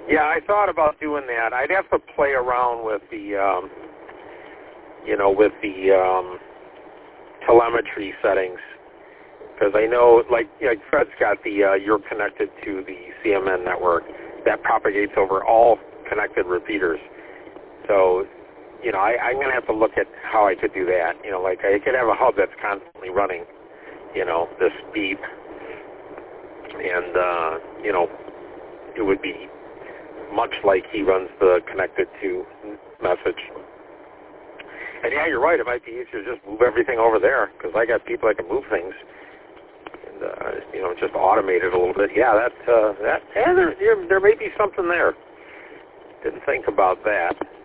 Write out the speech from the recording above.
Yeah, I thought about doing that. I'd have to play around with the, telemetry settings, because I know, like Fred's got the, you're connected to the CMN network. That propagates over all connected repeaters. So, I'm going to have to look at how I could do that. Like I could have a hub that's constantly running, this beep, and, it would be much like he runs the connected to message. And yeah, you're right. It might be easier to just move everything over there, because I got people that can move things, and just automate it a little bit. Yeah, there may be something there. Didn't think about that.